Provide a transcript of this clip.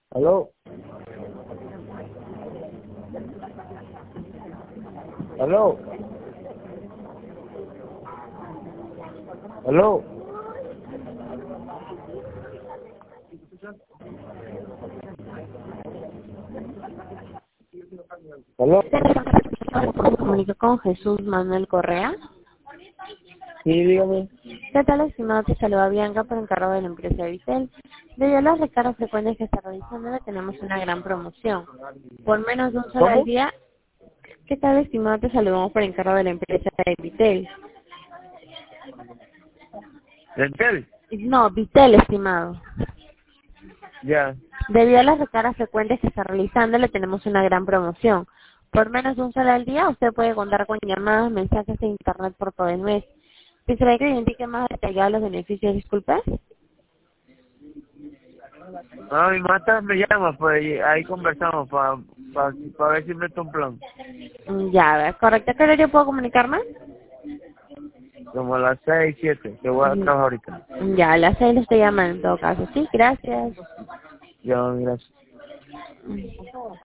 Aló, aló, aló, aló. Me comunico con Jesús Manuel Correa. Sí, dígame. ¿Qué tal, estimado? Te saluda Bianca por encargo de la empresa Vitel. Debido a las recargas frecuentes que está realizando, le tenemos una gran promoción. Por menos de un solo al ¿Cómo? día. ¿Qué tal, estimado? Te saludamos por encargo de la empresa Vitel. ¿Dentel? No, Vitel, estimado. Ya. Debido a las recargas frecuentes que está realizando, le tenemos una gran promoción. Por menos de un solo al día, usted puede contar con llamadas, mensajes e internet por todo el mes. ¿Quisiera que identifique más detallados los beneficios? Disculpe. No, mi mata me llama, pues y ahí conversamos para ver si meto un plan. Ya, a ver, ¿correcto? ¿A qué horario puedo comunicarme? Como a las 6, 7, que voy a trabajar ahorita. Ya, a las 6 le estoy llamando en todo caso. Sí, gracias. Ya, gracias.